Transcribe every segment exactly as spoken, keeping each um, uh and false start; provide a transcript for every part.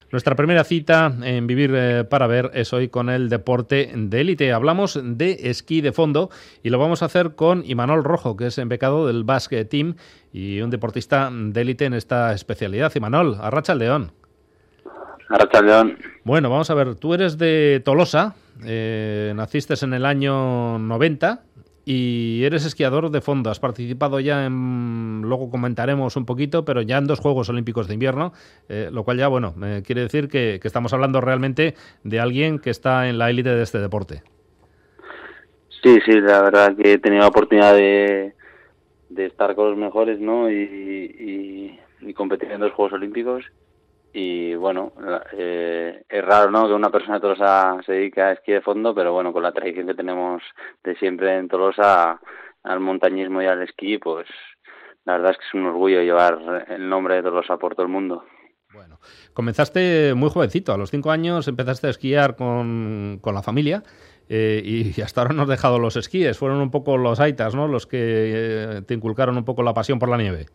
Nuestra primera cita en Vivir eh, para Ver es hoy con el deporte de élite. Hablamos de esquí de fondo y lo vamos a hacer con Imanol Rojo, que es becado del Basque Team y un deportista de élite en esta especialidad. Imanol, arratsaldeon. Arratsaldeon. Bueno, vamos a ver, tú eres de Tolosa, eh, naciste en el año noventa y eres esquiador de fondo. Has participado ya en, luego comentaremos un poquito, pero ya en dos Juegos Olímpicos de Invierno, eh, lo cual ya, bueno, eh, quiere decir que, que estamos hablando realmente de alguien que está en la élite de este deporte. Sí, sí, la verdad que he tenido la oportunidad de, de estar con los mejores, ¿no? Y, y, y competir en dos Juegos Olímpicos. Y bueno, eh, es raro, ¿no?, que una persona de Tolosa se dedique a esquí de fondo, pero bueno, con la tradición que tenemos de siempre en Tolosa al montañismo y al esquí, pues la verdad es que es un orgullo llevar el nombre de Tolosa por todo el mundo. Bueno, comenzaste muy jovencito, a los cinco años empezaste a esquiar con, con la familia eh, y hasta ahora no has dejado los esquíes. Fueron un poco los aitas, ¿no?, los que eh, te inculcaron un poco la pasión por la nieve.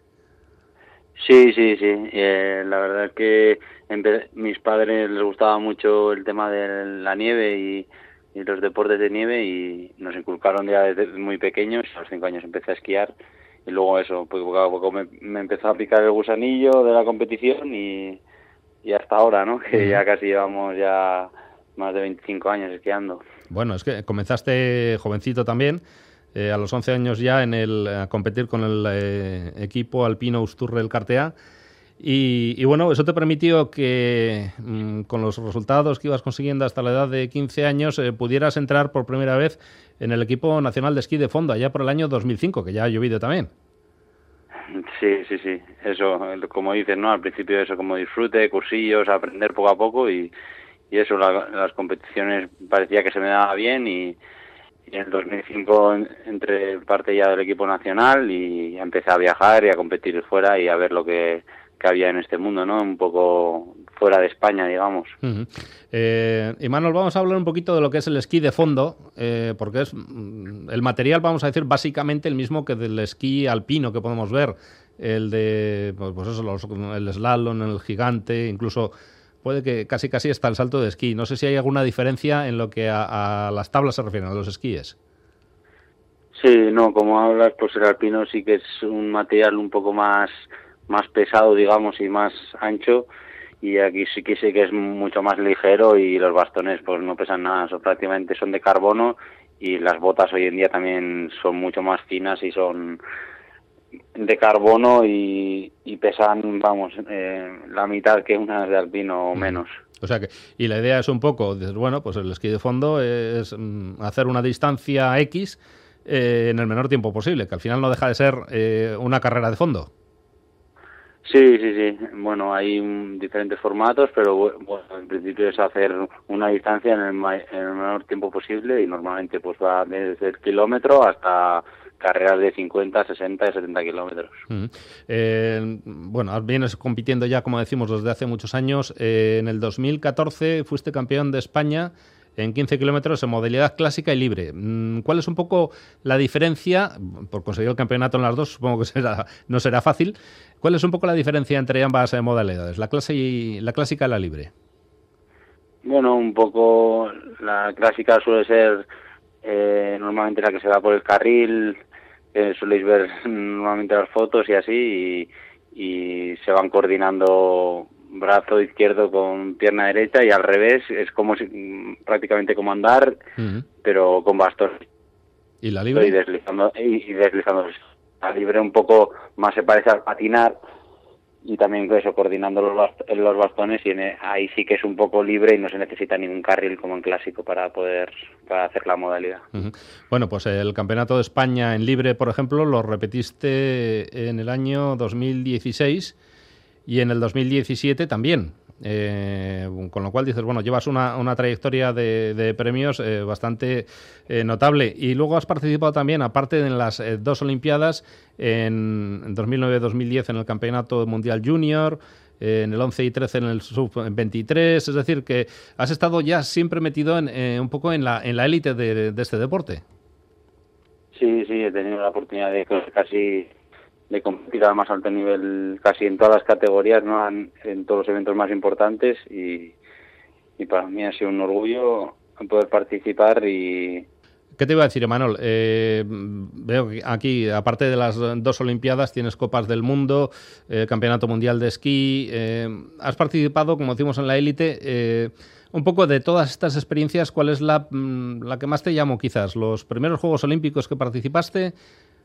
Sí, sí, sí. Eh, la verdad es que empe- mis padres les gustaba mucho el tema de la nieve y, y los deportes de nieve y nos inculcaron ya desde muy pequeños. A los cinco años empecé a esquiar y luego eso, pues poco a poco me, me empezó a picar el gusanillo de la competición y, y hasta ahora, ¿no? Que ya casi llevamos ya más de veinticinco años esquiando. Bueno, es que comenzaste jovencito también. Eh, a los once años ya en el, a competir con el eh, equipo alpino Usturrel Kartea y, y bueno, eso te permitió que mmm, con los resultados que ibas consiguiendo hasta la edad de quince años eh, pudieras entrar por primera vez en el equipo nacional de esquí de fondo allá por el año dos mil cinco, que ya ha llovido también. Sí, sí, sí, eso, como dices, ¿no? Al principio eso como disfrute, cursillos, aprender poco a poco y, y eso, la, las competiciones parecía que se me daba bien y Y en el dos mil cinco entré parte ya del equipo nacional y empecé a viajar y a competir fuera y a ver lo que, que había en este mundo, ¿no? Un poco fuera de España, digamos. Uh-huh. Eh, Imanol, vamos a hablar un poquito de lo que es el esquí de fondo, eh, porque es el material, vamos a decir, básicamente el mismo que del esquí alpino que podemos ver, el de, pues eso, los, el slalom, el gigante, incluso puede que casi casi hasta el salto de esquí. No sé si hay alguna diferencia en lo que a, a las tablas se refieren, a los esquíes. Sí, no, como hablas, pues el alpino sí que es un material un poco más, más pesado, digamos, y más ancho, y aquí sí que sí que es mucho más ligero y los bastones pues no pesan nada, son, prácticamente son de carbono y las botas hoy en día también son mucho más finas y son de carbono y, y pesan, vamos, eh, la mitad que unas de alpino o menos. O sea que, y la idea es un poco, bueno, pues el esquí de fondo es mm, hacer una distancia X eh, en el menor tiempo posible, que al final no deja de ser eh, una carrera de fondo. Sí, sí, sí. Bueno, hay um, diferentes formatos, pero bueno, en principio es hacer una distancia en el, ma- en el menor tiempo posible y normalmente pues va desde el kilómetro hasta carreras de cincuenta, sesenta y setenta kilómetros. Uh-huh. Eh, bueno, vienes compitiendo ya, como decimos, desde hace muchos años. Eh, en el dos mil catorce fuiste campeón de España en quince kilómetros en modalidad clásica y libre. ¿Cuál es un poco la diferencia? Por conseguir el campeonato en las dos, supongo que será, no será fácil. ¿Cuál es un poco la diferencia entre ambas modalidades, la, clase y, la clásica y la libre? Bueno, un poco la clásica suele ser eh, normalmente la que se va por el carril, eh, soléis ver normalmente las fotos y así, y, y se van coordinando brazo izquierdo con pierna derecha y al revés, es como si, prácticamente como andar, uh-huh. pero con bastón. ¿Y la libre? Y deslizando, y, y deslizando. La libre un poco más se parece al patinar y también eso, coordinando los, bast- los bastones y en, ahí sí que es un poco libre y no se necesita ningún carril como en clásico para poder para hacer la modalidad. Uh-huh. Bueno, pues el Campeonato de España en libre, por ejemplo, lo repetiste en el año dos mil dieciséis y en el dos mil diecisiete también. Eh, con lo cual dices, bueno, llevas una, una trayectoria de, de premios eh, bastante eh, notable y luego has participado también, aparte de en las eh, dos Olimpiadas, en, en dos mil nueve dos mil diez en el Campeonato Mundial Junior, eh, en el once y trece en el sub veintitrés, es decir, que has estado ya siempre metido en, eh, un poco en la en la élite de, de este deporte. Sí, sí, he tenido la oportunidad de casi de competir al más alto nivel casi en todas las categorías, ¿no? En, en todos los eventos más importantes y, y para mí ha sido un orgullo poder participar. Y ¿qué te iba a decir, Emanuel? Eh, veo que aquí, aparte de las dos Olimpiadas, tienes Copas del Mundo, eh, Campeonato Mundial de Esquí. Eh, has participado, como decimos, en la élite. Eh, un poco de todas estas experiencias, ¿cuál es la, la que más te llamó quizás? ¿Los primeros Juegos Olímpicos que participaste?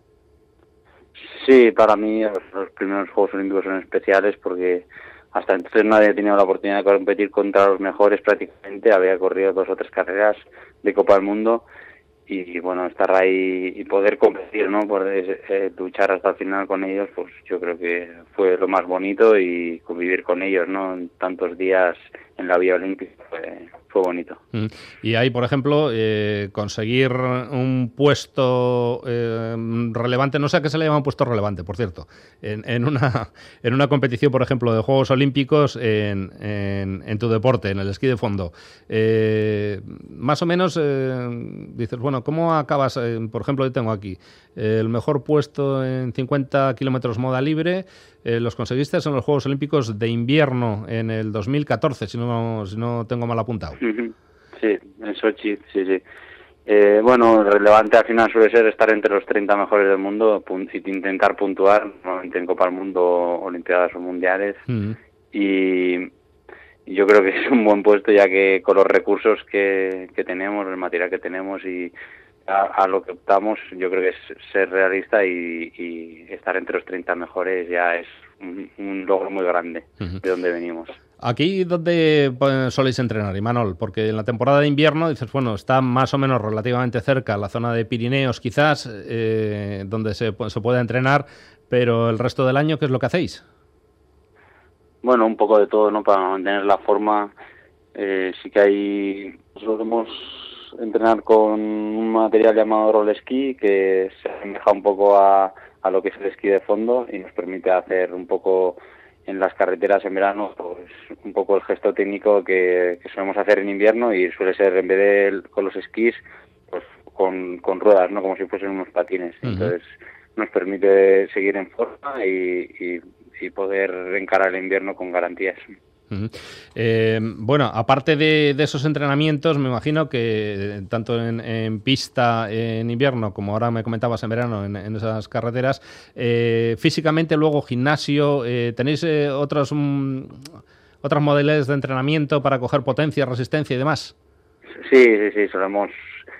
Sí, para mí los primeros Juegos Olímpicos son especiales porque hasta entonces no había tenido la oportunidad de competir contra los mejores prácticamente. Había corrido dos o tres carreras de Copa del Mundo. Y bueno, estar ahí y poder competir, ¿no? Poder eh, luchar hasta el final con ellos, pues yo creo que fue lo más bonito, y convivir con ellos, ¿no? En tantos días en la Vía Olímpica fue, fue bonito. Y ahí, por ejemplo, eh, conseguir un puesto eh, relevante, no sé a qué se le llama un puesto relevante, por cierto, en, en, una, en una competición, por ejemplo, de Juegos Olímpicos en, en, en tu deporte, en el esquí de fondo. Eh, más o menos eh, dices, bueno, ¿cómo acabas? Eh, por ejemplo, yo tengo aquí eh, el mejor puesto en cincuenta kilómetros moda libre. Eh, los conseguiste en los Juegos Olímpicos de invierno en el dos mil catorce, si no, si no tengo mal apuntado. Sí, en Sochi, sí, sí. Eh, bueno, relevante al final suele ser estar entre los treinta mejores del mundo y intentar puntuar, normalmente en Copa del Mundo, Olimpiadas o Mundiales. Mm. Y, y yo creo que es un buen puesto, ya que con los recursos que, que tenemos, el material que tenemos y a, a lo que optamos, yo creo que es ser realista y, y estar entre los treinta mejores ya es un, un logro muy grande. Uh-huh. De donde venimos. ¿Aquí dónde pues, soléis entrenar, Imanol? Porque en la temporada de invierno dices, bueno, está más o menos relativamente cerca la zona de Pirineos quizás, eh, donde se, pues, se puede entrenar, pero el resto del año, ¿qué es lo que hacéis? Bueno, un poco de todo, ¿no? Para mantener la forma. Eh, sí que hay, solemos entrenar con un material llamado roll ski, que se asemeja un poco a, a lo que es el esquí de fondo y nos permite hacer un poco en las carreteras en verano, pues un poco el gesto técnico que, que solemos hacer en invierno, y suele ser, en vez de el, con los esquís, pues con, con ruedas, ¿no? Como si fuesen unos patines. Uh-huh. Entonces nos permite seguir en forma y, y, y poder encarar el invierno con garantías. Uh-huh. Eh, bueno, aparte de, de esos entrenamientos, me imagino que tanto en, en pista en invierno como ahora me comentabas en verano en, en esas carreteras, eh, físicamente luego gimnasio, eh, ¿tenéis eh, otros um, otras modalidades de entrenamiento para coger potencia, resistencia y demás? Sí, sí, sí, solemos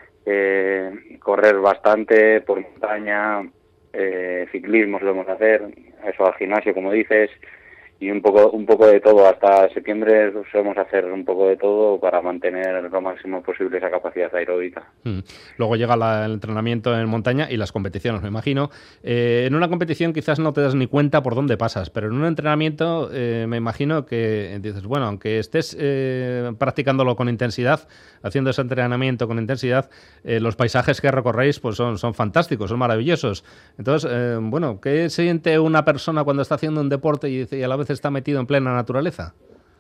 eh, correr bastante por montaña, eh, ciclismo solemos hacer, eso al gimnasio, como dices, y un poco un poco de todo. Hasta septiembre solemos hacer un poco de todo para mantener lo máximo posible esa capacidad aeróbica. Mm. Luego llega la, el entrenamiento en montaña y las competiciones, me imagino. Eh, en una competición quizás no te das ni cuenta por dónde pasas, pero en un entrenamiento eh, me imagino que dices, bueno, aunque estés eh, practicándolo con intensidad, haciendo ese entrenamiento con intensidad, eh, los paisajes que recorréis pues son, son fantásticos, son maravillosos. Entonces, eh, bueno, ¿qué siente una persona cuando está haciendo un deporte y, y a la vez está metido en plena naturaleza?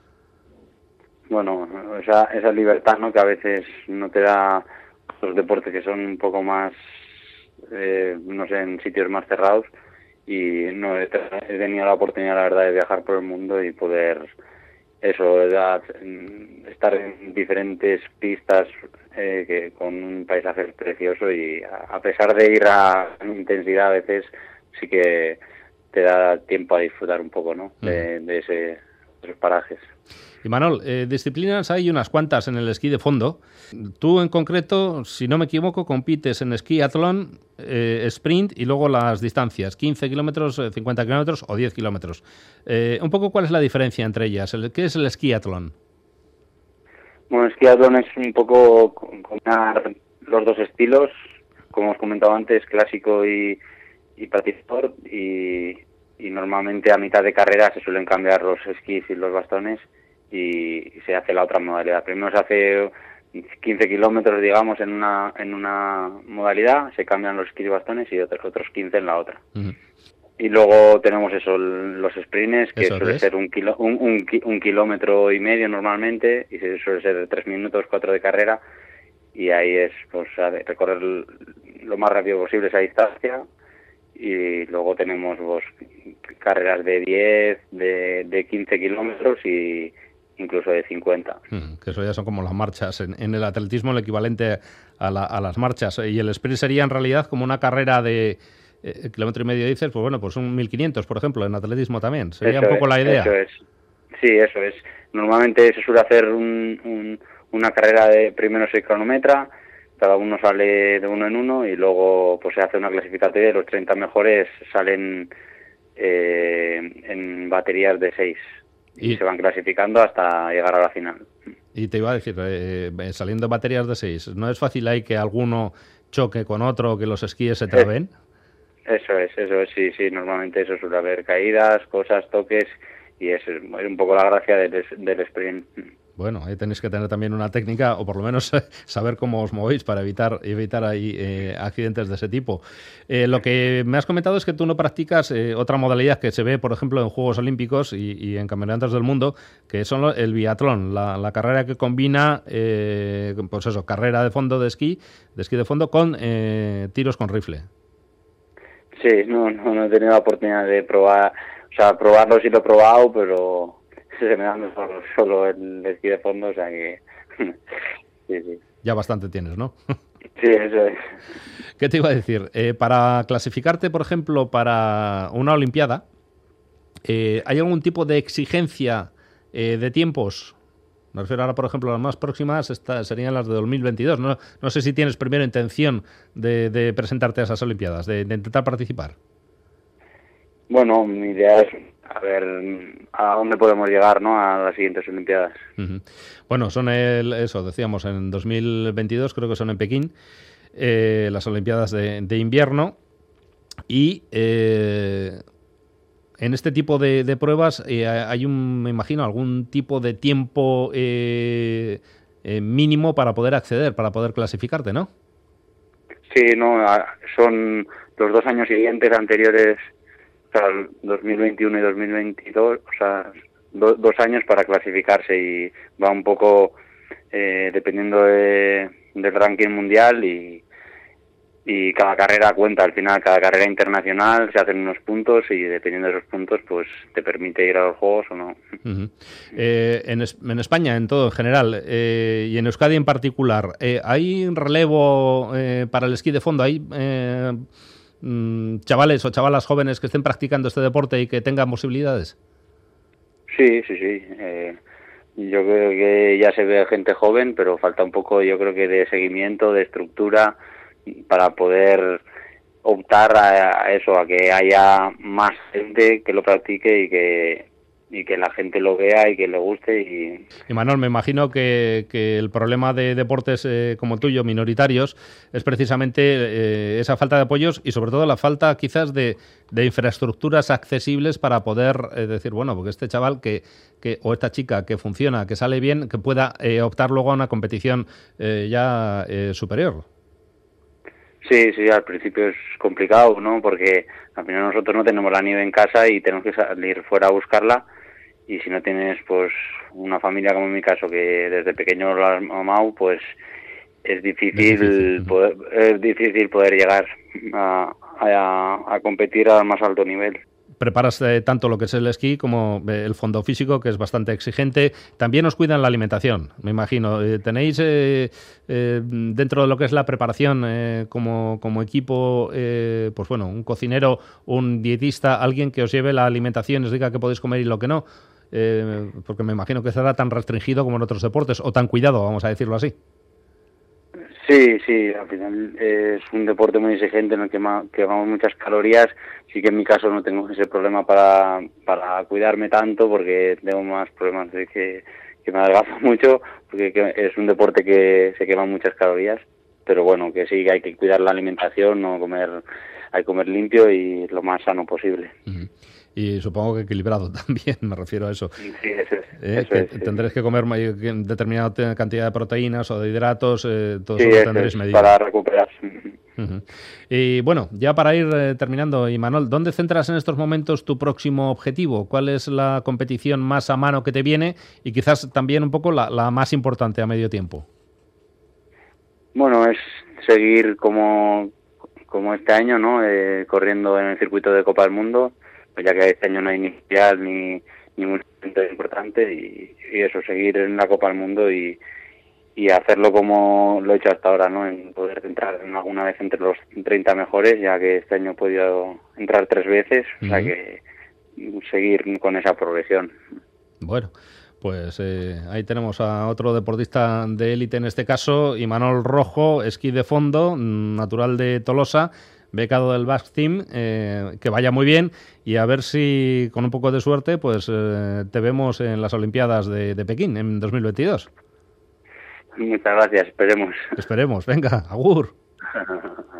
Bueno, esa, esa libertad, ¿no?, que a veces no te da los deportes que son un poco más, eh, no sé, en sitios más cerrados, y no he, he tenido la oportunidad, la verdad, de viajar por el mundo y poder eso, edad, estar en diferentes pistas eh, que con un paisaje precioso, y a, a pesar de ir a intensidad a veces sí que te da tiempo a disfrutar un poco, ¿no?, de, de, ese, de esos parajes. Imanol, eh, disciplinas hay unas cuantas en el esquí de fondo. Tú en concreto, si no me equivoco, compites en esquiatlón, eh, sprint y luego las distancias, quince kilómetros, cincuenta kilómetros o diez kilómetros. Eh, un poco, ¿cuál es la diferencia entre ellas? ¿Qué es el esquiatlón? Bueno, el esquiatlón es un poco combinar los dos estilos, como os comentaba antes, clásico y, y patinador, y, y normalmente a mitad de carrera se suelen cambiar los esquís y los bastones, y, y se hace la otra modalidad. Primero se hace quince kilómetros, digamos, en una en una modalidad, se cambian los esquís y bastones, y otros, otros quince en la otra. Uh-huh. Y luego tenemos eso, los sprints, que eso suele es. ser un, kilo, un, un, un kilómetro y medio normalmente, y suele ser de tres minutos, cuatro de carrera, y ahí es pues recorrer lo más rápido posible esa distancia, y luego tenemos pues, carreras de diez, de, de quince kilómetros y incluso de cincuenta. Mm, que eso ya son como las marchas. En, en el atletismo el equivalente a, la, a las marchas. Y el sprint sería en realidad como una carrera de eh, kilómetro y medio, dices, pues bueno, pues un mil quinientos, por ejemplo, en atletismo también. Sería Eso un poco es, la idea. Eso es. Sí, eso es. Normalmente se suele hacer un, un, una carrera de primero se cronometra, cada uno sale de uno en uno y luego pues se hace una clasificatoria y los treinta mejores salen eh, en baterías de seis. Y, y se van clasificando hasta llegar a la final. Y te iba a decir, eh, saliendo baterías de seis, ¿no es fácil ahí que alguno choque con otro, que los esquíes se traben? Eso es, eso es, sí, sí, normalmente eso suele haber caídas, cosas, toques, y es, es un poco la gracia del, del sprint. Bueno, ahí tenéis que tener también una técnica, o por lo menos saber cómo os movéis para evitar evitar ahí eh, accidentes de ese tipo. Eh, lo que me has comentado es que tú no practicas eh, otra modalidad que se ve, por ejemplo, en Juegos Olímpicos y, y en Campeonatos del Mundo, que son lo, el biatlón, la, la carrera que combina, eh, pues eso, carrera de fondo de esquí, de esquí de fondo con eh, tiros con rifle. Sí, no, no, no he tenido la oportunidad de probar, o sea, probarlo sí lo he probado, pero se me da mejor solo el esquí de fondo, o sea que sí, sí. Ya bastante tienes, ¿no? Sí, eso es. ¿Qué te iba a decir? Eh, para clasificarte, por ejemplo, para una Olimpiada, eh, ¿hay algún tipo de exigencia eh, de tiempos? Me refiero ahora, por ejemplo, a las más próximas esta, serían las de dos mil veintidós. No, no sé si tienes primero intención de, de presentarte a esas Olimpiadas, de, de intentar participar. Bueno, mi idea es a ver a dónde podemos llegar, ¿no? A las siguientes Olimpiadas. Uh-huh. Bueno, son el, eso, decíamos, en dos mil veintidós, creo que son en Pekín, eh, las Olimpiadas de, de invierno. Y eh, en este tipo de, de pruebas eh, hay un, me imagino, algún tipo de tiempo eh, eh, mínimo para poder acceder, para poder clasificarte, ¿no? Sí, no, son los dos años siguientes anteriores, o sea, dos mil veintiuno y dos mil veintidós, o sea, do, dos años para clasificarse y va un poco eh, dependiendo de, del ranking mundial y, y cada carrera cuenta, al final cada carrera internacional se hacen unos puntos y dependiendo de esos puntos pues te permite ir a los Juegos o no. Uh-huh. eh, en, en España en todo en general eh, y en Euskadi en particular, eh, ¿hay relevo eh, para el esquí de fondo? ¿Hay eh, mm, chavales o chavalas jóvenes que estén practicando este deporte y que tengan posibilidades? Sí, sí, sí. Eh, yo creo que ya se ve gente joven, pero falta un poco, yo creo que de seguimiento, de estructura, para poder optar a, a eso, a que haya más gente que lo practique y que y que la gente lo vea y que le guste. Y, y Manuel, me imagino que, que el problema de deportes eh, como tuyo, minoritarios, es precisamente eh, esa falta de apoyos y sobre todo la falta quizás de, de infraestructuras accesibles para poder eh, decir, bueno, porque este chaval que, que o esta chica que funciona, que sale bien, que pueda eh, optar luego a una competición eh, ya eh, superior. Sí, sí, al principio es complicado, ¿no? Porque al final nosotros no tenemos la nieve en casa y tenemos que salir fuera a buscarla. Y si no tienes, pues, una familia como en mi caso, que desde pequeño lo has mamado, pues es difícil, es difícil. Poder, es difícil poder llegar a, a, a competir al más alto nivel. Preparas eh, tanto lo que es el esquí como eh, el fondo físico, que es bastante exigente. También os cuidan la alimentación, me imagino. Eh, ¿Tenéis eh, eh, dentro de lo que es la preparación eh, como, como equipo, eh, pues bueno, un cocinero, un dietista, alguien que os lleve la alimentación, os diga qué podéis comer y lo que no? Eh, porque me imagino que será tan restringido como en otros deportes, o tan cuidado, vamos a decirlo así. Sí, sí, al final es un deporte muy exigente en el que quemamos muchas calorías. Sí que en mi caso no tengo ese problema para, para cuidarme tanto porque tengo más problemas de que, que me adelgazo mucho, porque es un deporte que se queman muchas calorías. Pero bueno, que sí que hay que cuidar la alimentación, no comer, hay que comer limpio y lo más sano posible. Uh-huh. Y supongo que equilibrado también, me refiero a eso. Sí, eso es. Eh, eso que es sí. Tendréis que comer determinada cantidad de proteínas o de hidratos, eh, todo sí, eso lo eso tendréis es, medido. Para recuperar. Uh-huh. Y bueno, ya para ir eh, terminando, Imanol, ¿dónde centras en estos momentos tu próximo objetivo? ¿Cuál es la competición más a mano que te viene y quizás también un poco la, la más importante a medio tiempo? Bueno, es seguir como como este año, ¿no? Eh, corriendo en el circuito de Copa del Mundo, pues ya que este año no hay ni mundial ni ningún evento importante y, y eso, seguir en la Copa del Mundo y, y hacerlo como lo he hecho hasta ahora, ¿no? En poder entrar en alguna vez entre los treinta mejores, ya que este año he podido entrar tres veces, uh-huh. O sea que seguir con esa progresión. Bueno, pues eh, ahí tenemos a otro deportista de élite en este caso, Imanol Rojo, esquí de fondo, natural de Tolosa, becado del Basque Team, eh, que vaya muy bien y a ver si con un poco de suerte pues eh, te vemos en las Olimpiadas de, de Pekín en dos mil veintidós. Muchas gracias, esperemos. Esperemos, venga, agur.